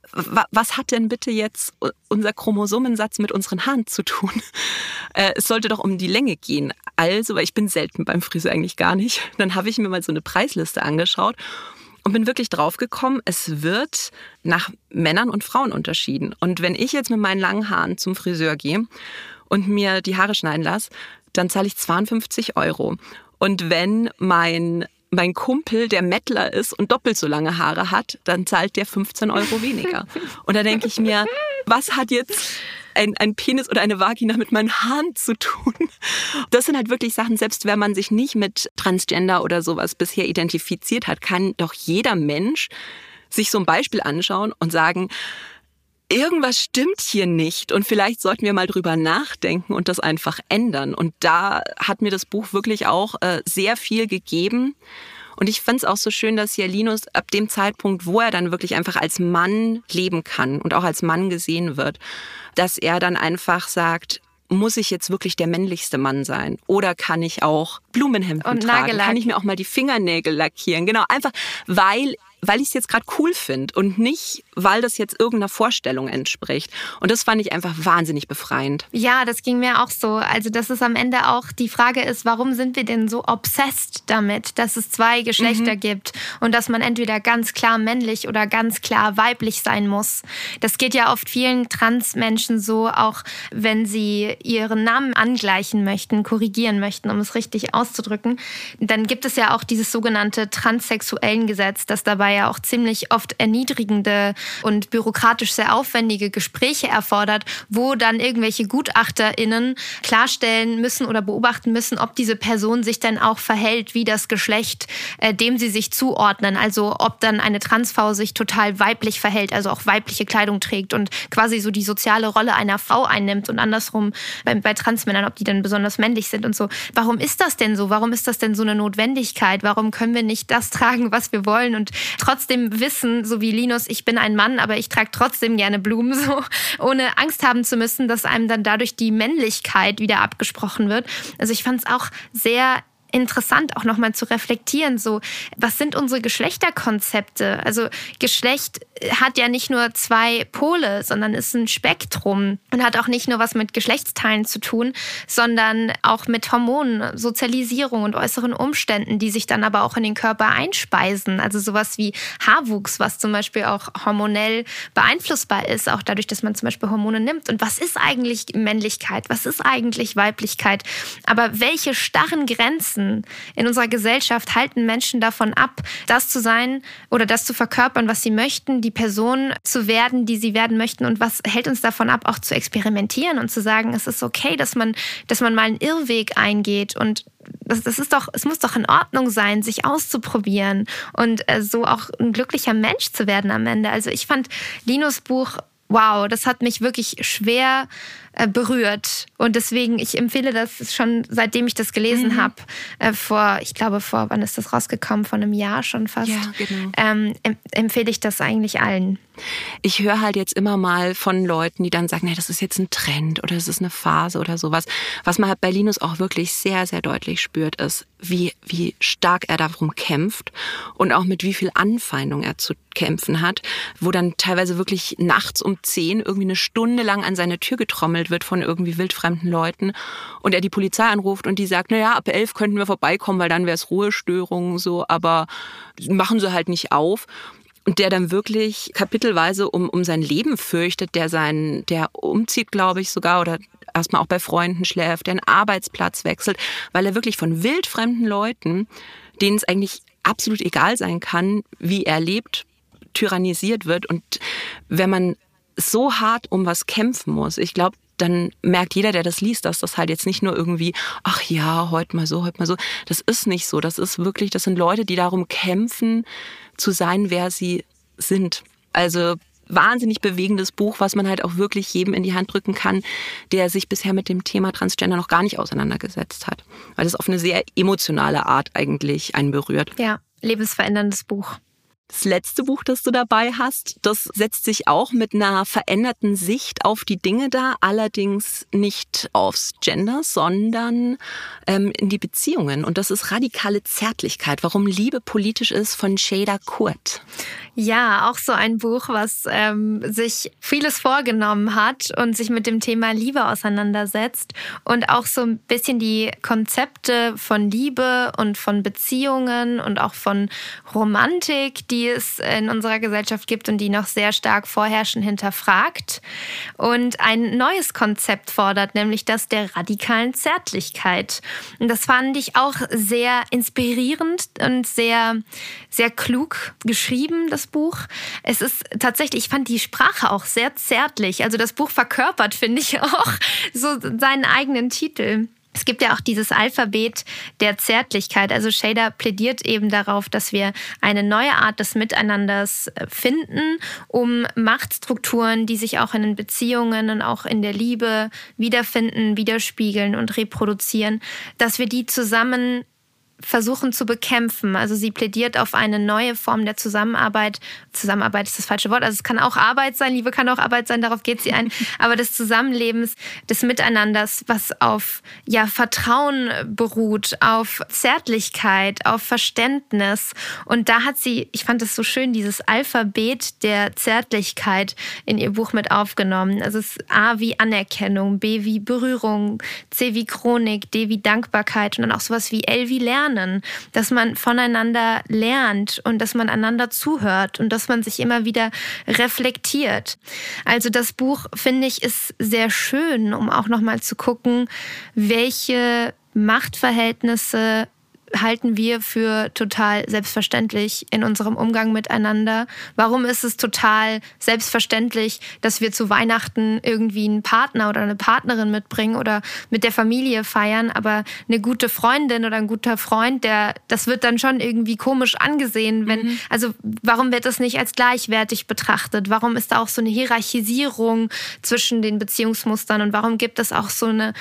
was hat denn bitte jetzt unser Chromosomensatz mit unseren Haaren zu tun? Es sollte doch um die Länge gehen. Also, weil ich bin selten beim Friseur eigentlich gar nicht, dann habe ich mir mal so eine Preisliste angeschaut. und bin wirklich draufgekommen, es wird nach Männern und Frauen unterschieden. Und wenn ich jetzt mit meinen langen Haaren zum Friseur gehe und mir die Haare schneiden lasse, dann zahle ich 52 €. Und wenn mein Kumpel, der Mettler ist und doppelt so lange Haare hat, dann zahlt der 15 € weniger. Und da denke ich mir, was hat jetzt ein Penis oder eine Vagina mit meinen Haaren zu tun? Das sind halt wirklich Sachen, selbst wenn man sich nicht mit Transgender oder sowas bisher identifiziert hat, kann doch jeder Mensch sich so ein Beispiel anschauen und sagen, irgendwas stimmt hier nicht und vielleicht sollten wir mal drüber nachdenken und das einfach ändern. Und da hat mir das Buch wirklich auch sehr viel gegeben. Und ich fand es auch so schön, dass hier Linus ab dem Zeitpunkt, wo er dann wirklich einfach als Mann leben kann und auch als Mann gesehen wird, dass er dann einfach sagt, muss ich jetzt wirklich der männlichste Mann sein? Oder kann ich auch Blumenhemden und tragen? Nagellack. Kann ich mir auch mal die Fingernägel lackieren? Genau, einfach weil ich es jetzt gerade cool finde und nicht, weil das jetzt irgendeiner Vorstellung entspricht. Und das fand ich einfach wahnsinnig befreiend. Ja, das ging mir auch so. Also, dass es am Ende auch die Frage ist, warum sind wir denn so obsessed damit, dass es 2 Geschlechter gibt und dass man entweder ganz klar männlich oder ganz klar weiblich sein muss. Das geht ja oft vielen Transmenschen so, auch wenn sie ihren Namen angleichen möchten, korrigieren möchten, um es richtig auszudrücken. Dann gibt es ja auch dieses sogenannte Transsexuellengesetz, das dabei ja auch ziemlich oft erniedrigende und bürokratisch sehr aufwendige Gespräche erfordert, wo dann irgendwelche GutachterInnen klarstellen müssen oder beobachten müssen, ob diese Person sich dann auch verhält wie das Geschlecht, dem sie sich zuordnen. Also ob dann eine Transfrau sich total weiblich verhält, also auch weibliche Kleidung trägt und quasi so die soziale Rolle einer Frau einnimmt und andersrum bei Transmännern, ob die dann besonders männlich sind und so. Warum ist das denn so? Warum ist das denn so eine Notwendigkeit? Warum können wir nicht das tragen, was wir wollen und trotzdem wissen, so wie Linus, ich bin ein Mann, aber ich trage trotzdem gerne Blumen, so ohne Angst haben zu müssen, dass einem dann dadurch die Männlichkeit wieder abgesprochen wird. Also ich fand es auch sehr interessant, auch nochmal zu reflektieren, so, was sind unsere Geschlechterkonzepte? Also Geschlecht hat ja nicht nur 2 Pole, sondern ist ein Spektrum und hat auch nicht nur was mit Geschlechtsteilen zu tun, sondern auch mit Hormonen, Sozialisierung und äußeren Umständen, die sich dann aber auch in den Körper einspeisen. Also sowas wie Haarwuchs, was zum Beispiel auch hormonell beeinflussbar ist, auch dadurch, dass man zum Beispiel Hormone nimmt. Und was ist eigentlich Männlichkeit? Was ist eigentlich Weiblichkeit? Aber welche starren Grenzen in unserer Gesellschaft halten Menschen davon ab, das zu sein oder das zu verkörpern, was sie möchten, die Person zu werden, die sie werden möchten? Und was hält uns davon ab, auch zu experimentieren und zu sagen, es ist okay, dass man mal einen Irrweg eingeht und es muss doch in Ordnung sein, sich auszuprobieren und so auch ein glücklicher Mensch zu werden am Ende. Also ich fand Linus Buch, wow, das hat mich wirklich schwer berührt. Und deswegen, ich empfehle das schon, seitdem ich das gelesen habe, wann ist das rausgekommen? Vor einem Jahr schon fast. Ja, genau. Empfehle ich das eigentlich allen. Ich höre halt jetzt immer mal von Leuten, die dann sagen, nee, das ist jetzt ein Trend oder es ist eine Phase oder sowas. Was man halt bei Linus auch wirklich sehr, sehr deutlich spürt, ist, wie stark er darum kämpft und auch mit wie viel Anfeindung er zu kämpfen hat, wo dann teilweise wirklich nachts um 10 irgendwie eine Stunde lang an seine Tür getrommelt wird von irgendwie wildfremden Leuten und er die Polizei anruft und die sagt, naja, ab 11 könnten wir vorbeikommen, weil dann wäre es Ruhestörung so, aber machen sie halt nicht auf. Und der dann wirklich kapitelweise um sein Leben fürchtet, der umzieht, glaube ich, sogar oder erstmal auch bei Freunden schläft, der einen Arbeitsplatz wechselt, weil er wirklich von wildfremden Leuten, denen es eigentlich absolut egal sein kann, wie er lebt, tyrannisiert wird. Und wenn man so hart um was kämpfen muss, ich glaube, dann merkt jeder, der das liest, dass das halt jetzt nicht nur irgendwie, ach ja, heute mal so. Das ist nicht so. Das sind Leute, die darum kämpfen, zu sein, wer sie sind. Also wahnsinnig bewegendes Buch, was man halt auch wirklich jedem in die Hand drücken kann, der sich bisher mit dem Thema Transgender noch gar nicht auseinandergesetzt hat. Weil es auf eine sehr emotionale Art eigentlich einen berührt. Ja, lebensveränderndes Buch. Das letzte Buch, das du dabei hast, das setzt sich auch mit einer veränderten Sicht auf die Dinge dar, allerdings nicht aufs Gender, sondern in die Beziehungen. Und das ist Radikale Zärtlichkeit, warum Liebe politisch ist, von Şeyda Kurt. Ja, auch so ein Buch, was sich vieles vorgenommen hat und sich mit dem Thema Liebe auseinandersetzt und auch so ein bisschen die Konzepte von Liebe und von Beziehungen und auch von Romantik, die es in unserer Gesellschaft gibt und die noch sehr stark vorherrschen, hinterfragt und ein neues Konzept fordert, nämlich das der radikalen Zärtlichkeit. Und das fand ich auch sehr inspirierend und sehr, sehr klug geschrieben, das Buch. Es ist tatsächlich, ich fand die Sprache auch sehr zärtlich. Also das Buch verkörpert, finde ich, auch so seinen eigenen Titel. Es gibt ja auch dieses Alphabet der Zärtlichkeit. Also Shada plädiert eben darauf, dass wir eine neue Art des Miteinanders finden, um Machtstrukturen, die sich auch in den Beziehungen und auch in der Liebe wiederfinden, widerspiegeln und reproduzieren, dass wir die zusammen versuchen zu bekämpfen. Also sie plädiert auf eine neue Form der Zusammenarbeit. Zusammenarbeit ist das falsche Wort. Also es kann auch Arbeit sein, Liebe kann auch Arbeit sein, darauf geht sie ein. Aber des Zusammenlebens, des Miteinanders, was auf Vertrauen beruht, auf Zärtlichkeit, auf Verständnis. Und da hat sie, ich fand es so schön, dieses Alphabet der Zärtlichkeit in ihr Buch mit aufgenommen. Also es ist A wie Anerkennung, B wie Berührung, C wie Chronik, D wie Dankbarkeit und dann auch sowas wie L wie Lernen. Dass man voneinander lernt und dass man einander zuhört und dass man sich immer wieder reflektiert. Also das Buch, finde ich, ist sehr schön, um auch nochmal zu gucken, welche Machtverhältnisse halten wir für total selbstverständlich in unserem Umgang miteinander? Warum ist es total selbstverständlich, dass wir zu Weihnachten irgendwie einen Partner oder eine Partnerin mitbringen oder mit der Familie feiern, aber eine gute Freundin oder ein guter Freund, das wird dann schon irgendwie komisch angesehen, wenn, also warum wird das nicht als gleichwertig betrachtet? Warum ist da auch so eine Hierarchisierung zwischen den Beziehungsmustern und warum gibt es auch so einen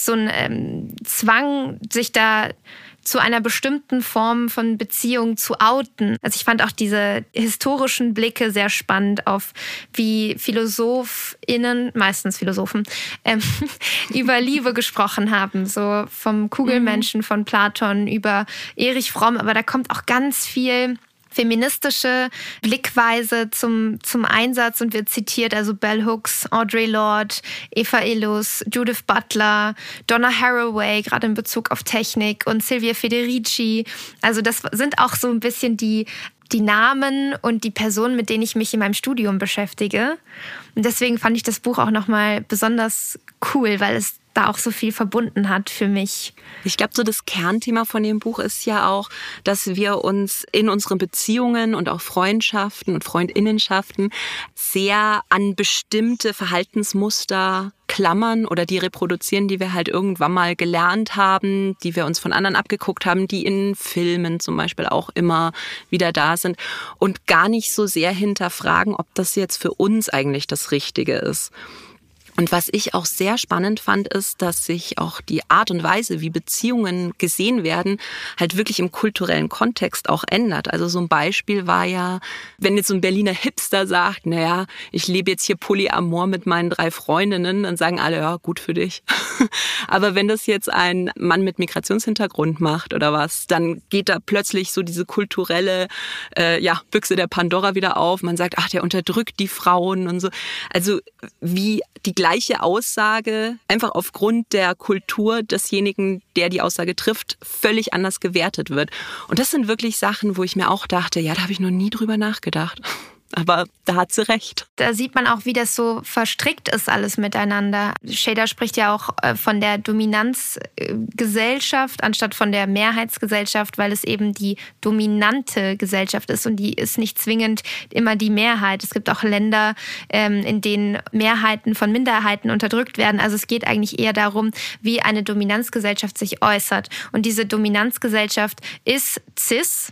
Zwang, sich da zu einer bestimmten Form von Beziehung zu outen. Also ich fand auch diese historischen Blicke sehr spannend auf, wie PhilosophInnen, meistens Philosophen, über Liebe gesprochen haben. So vom Kugelmenschen von Platon über Erich Fromm. Aber da kommt auch ganz viel feministische Blickweise zum Einsatz und wird zitiert, also Bell Hooks, Audre Lorde, Eva Illouz, Judith Butler, Donna Haraway, gerade in Bezug auf Technik und Silvia Federici. Also das sind auch so ein bisschen die Namen und die Personen, mit denen ich mich in meinem Studium beschäftige. Und deswegen fand ich das Buch auch nochmal besonders cool, weil es da auch so viel verbunden hat für mich. Ich glaube, so das Kernthema von dem Buch ist ja auch, dass wir uns in unseren Beziehungen und auch Freundschaften und Freundinnenschaften sehr an bestimmte Verhaltensmuster klammern oder die reproduzieren, die wir halt irgendwann mal gelernt haben, die wir uns von anderen abgeguckt haben, die in Filmen zum Beispiel auch immer wieder da sind und gar nicht so sehr hinterfragen, ob das jetzt für uns eigentlich das Richtige ist. Und was ich auch sehr spannend fand, ist, dass sich auch die Art und Weise, wie Beziehungen gesehen werden, halt wirklich im kulturellen Kontext auch ändert. Also so ein Beispiel war ja, wenn jetzt so ein Berliner Hipster sagt, naja, ich lebe jetzt hier Polyamor mit meinen 3 Freundinnen, dann sagen alle, ja, gut für dich. Aber wenn das jetzt ein Mann mit Migrationshintergrund macht oder was, dann geht da plötzlich so diese kulturelle Büchse der Pandora wieder auf. Man sagt, ach, der unterdrückt die Frauen und so. Also wie die gleiche Aussage einfach aufgrund der Kultur desjenigen, der die Aussage trifft, völlig anders gewertet wird. Und das sind wirklich Sachen, wo ich mir auch dachte, ja, da habe ich noch nie drüber nachgedacht. Aber da hat sie recht. Da sieht man auch, wie das so verstrickt ist alles miteinander. Shada spricht ja auch von der Dominanzgesellschaft anstatt von der Mehrheitsgesellschaft, weil es eben die dominante Gesellschaft ist und die ist nicht zwingend immer die Mehrheit. Es gibt auch Länder, in denen Mehrheiten von Minderheiten unterdrückt werden. Also es geht eigentlich eher darum, wie eine Dominanzgesellschaft sich äußert. Und diese Dominanzgesellschaft ist cis,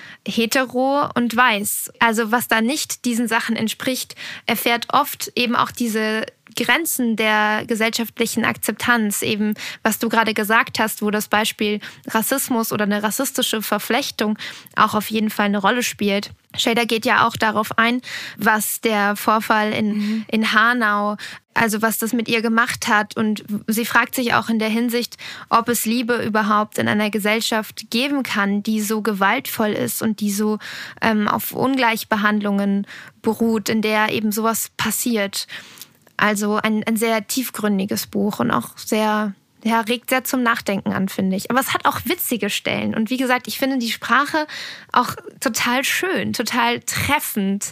hetero und weiß. Also was da nicht diesen Sachen entspricht, erfährt oft eben auch diese Grenzen der gesellschaftlichen Akzeptanz, eben was du gerade gesagt hast, wo das Beispiel Rassismus oder eine rassistische Verflechtung auch auf jeden Fall eine Rolle spielt. Shada geht ja auch darauf ein, was der Vorfall in Hanau also was das mit ihr gemacht hat. Und sie fragt sich auch in der Hinsicht, ob es Liebe überhaupt in einer Gesellschaft geben kann, die so gewaltvoll ist und die so auf Ungleichbehandlungen beruht, in der eben sowas passiert. Also ein sehr tiefgründiges Buch und auch regt sehr zum Nachdenken an, finde ich. Aber es hat auch witzige Stellen. Und wie gesagt, ich finde die Sprache auch total schön, total treffend.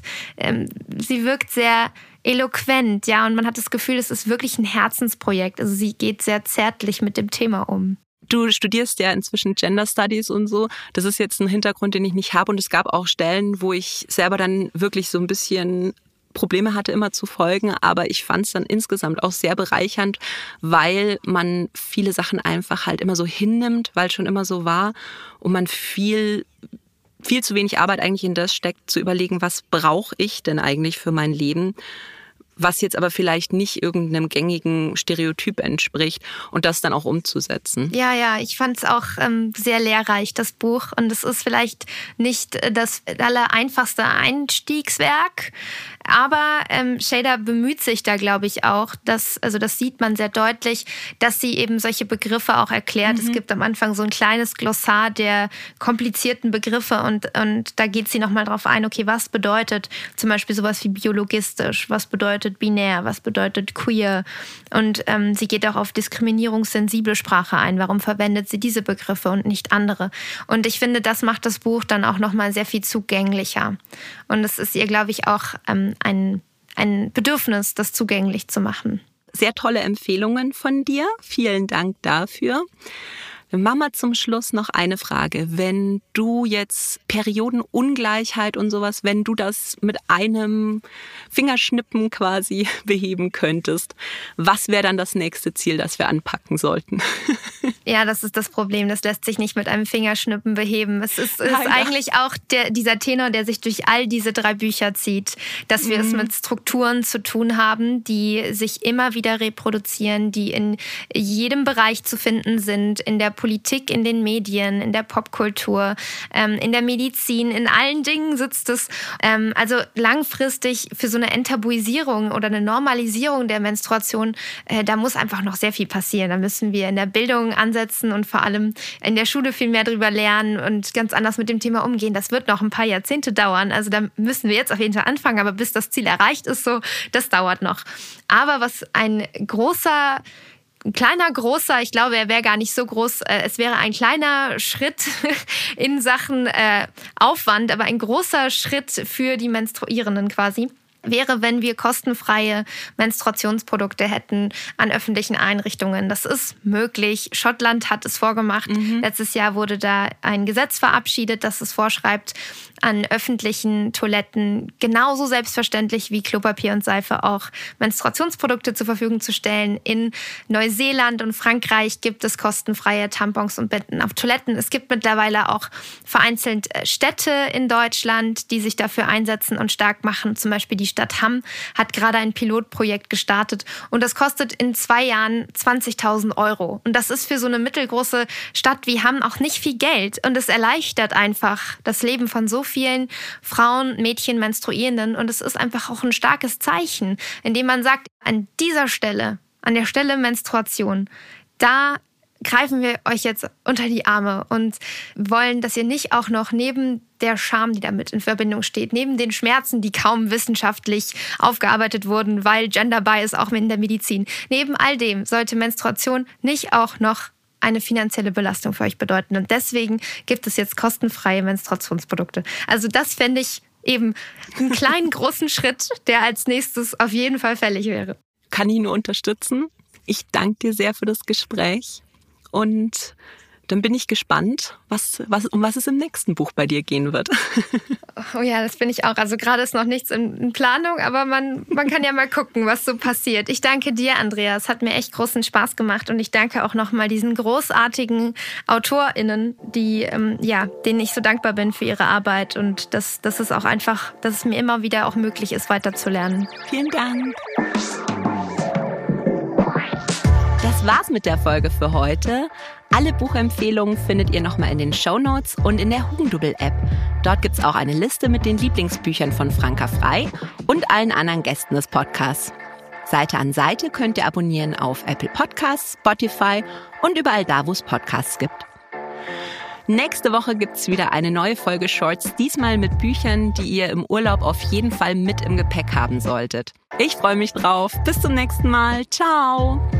Sie wirkt sehr eloquent, ja, und man hat das Gefühl, es ist wirklich ein Herzensprojekt. Also sie geht sehr zärtlich mit dem Thema um. Du studierst ja inzwischen Gender Studies und so. Das ist jetzt ein Hintergrund, den ich nicht habe. Und es gab auch Stellen, wo ich selber dann wirklich so ein bisschen Probleme hatte, immer zu folgen. Aber ich fand es dann insgesamt auch sehr bereichernd, weil man viele Sachen einfach halt immer so hinnimmt, weil es schon immer so war. Und man viel zu wenig Arbeit eigentlich in das steckt, zu überlegen, was brauche ich denn eigentlich für mein Leben? Was jetzt aber vielleicht nicht irgendeinem gängigen Stereotyp entspricht und das dann auch umzusetzen. Ja, ich fand es auch sehr lehrreich, das Buch. Und es ist vielleicht nicht das allereinfachste Einstiegswerk, aber Shada bemüht sich da, glaube ich, auch, das sieht man sehr deutlich, dass sie eben solche Begriffe auch erklärt. Es gibt am Anfang so ein kleines Glossar der komplizierten Begriffe und da geht sie nochmal drauf ein, okay, was bedeutet zum Beispiel sowas wie biologistisch, was bedeutet binär, was bedeutet queer, und sie geht auch auf diskriminierungssensible Sprache ein. Warum verwendet sie diese Begriffe und nicht andere? Und ich finde, das macht das Buch dann auch nochmal sehr viel zugänglicher. Und es ist ihr, glaube ich, auch ein Bedürfnis, das zugänglich zu machen. Sehr tolle Empfehlungen von dir. Vielen Dank dafür. Wir machen mal zum Schluss noch eine Frage. Wenn du jetzt Periodenungleichheit und sowas, wenn du das mit einem Fingerschnippen quasi beheben könntest, was wäre dann das nächste Ziel, das wir anpacken sollten? Ja, das ist das Problem. Das lässt sich nicht mit einem Fingerschnippen beheben. Es ist eigentlich auch dieser Tenor, der sich durch all diese 3 Bücher zieht, dass wir es mit Strukturen zu tun haben, die sich immer wieder reproduzieren, die in jedem Bereich zu finden sind, in der Politik, in den Medien, in der Popkultur, in der Medizin, in allen Dingen sitzt es. Also langfristig für so eine Enttabuisierung oder eine Normalisierung der Menstruation, da muss einfach noch sehr viel passieren. Da müssen wir in der Bildung ansetzen und vor allem in der Schule viel mehr drüber lernen und ganz anders mit dem Thema umgehen. Das wird noch ein paar Jahrzehnte dauern. Also da müssen wir jetzt auf jeden Fall anfangen, aber bis das Ziel erreicht ist, das dauert noch. Aber was ein kleiner, großer, ich glaube, er wäre gar nicht so groß, es wäre ein kleiner Schritt in Sachen Aufwand, aber ein großer Schritt für die Menstruierenden quasi, wäre, wenn wir kostenfreie Menstruationsprodukte hätten an öffentlichen Einrichtungen. Das ist möglich. Schottland hat es vorgemacht. Letztes Jahr wurde da ein Gesetz verabschiedet, das es vorschreibt, an öffentlichen Toiletten genauso selbstverständlich wie Klopapier und Seife auch Menstruationsprodukte zur Verfügung zu stellen. In Neuseeland und Frankreich gibt es kostenfreie Tampons und Binden auf Toiletten. Es gibt mittlerweile auch vereinzelt Städte in Deutschland, die sich dafür einsetzen und stark machen. Zum Beispiel die Stadt Hamm hat gerade ein Pilotprojekt gestartet und das kostet in 2 Jahren 20.000 €. Und das ist für so eine mittelgroße Stadt wie Hamm auch nicht viel Geld. Und es erleichtert einfach das Leben von so vielen Frauen, Mädchen, Menstruierenden. Und es ist einfach auch ein starkes Zeichen, indem man sagt, an der Stelle Menstruation, da greifen wir euch jetzt unter die Arme und wollen, dass ihr nicht auch noch neben der Scham, die damit in Verbindung steht, neben den Schmerzen, die kaum wissenschaftlich aufgearbeitet wurden, weil Gender Bias auch in der Medizin, neben all dem sollte Menstruation nicht auch noch eine finanzielle Belastung für euch bedeuten. Und deswegen gibt es jetzt kostenfreie Menstruationsprodukte. Also das fände ich eben einen kleinen, großen Schritt, der als nächstes auf jeden Fall fällig wäre. Kann ich nur unterstützen. Ich danke dir sehr für das Gespräch. Und dann bin ich gespannt, um was es im nächsten Buch bei dir gehen wird. Oh ja, das bin ich auch. Also gerade ist noch nichts in Planung, aber man kann ja mal gucken, was so passiert. Ich danke dir, Andrea. Es hat mir echt großen Spaß gemacht und ich danke auch nochmal diesen großartigen AutorInnen, denen ich so dankbar bin für ihre Arbeit und dass es mir immer wieder auch möglich ist, weiterzulernen. Vielen Dank. Das war's mit der Folge für heute. Alle Buchempfehlungen findet ihr nochmal in den Shownotes und in der Hugendubel-App. Dort gibt's auch eine Liste mit den Lieblingsbüchern von Franka Frei und allen anderen Gästen des Podcasts. Seite an Seite könnt ihr abonnieren auf Apple Podcasts, Spotify und überall da, wo es Podcasts gibt. Nächste Woche gibt's wieder eine neue Folge Shorts, diesmal mit Büchern, die ihr im Urlaub auf jeden Fall mit im Gepäck haben solltet. Ich freue mich drauf. Bis zum nächsten Mal. Ciao!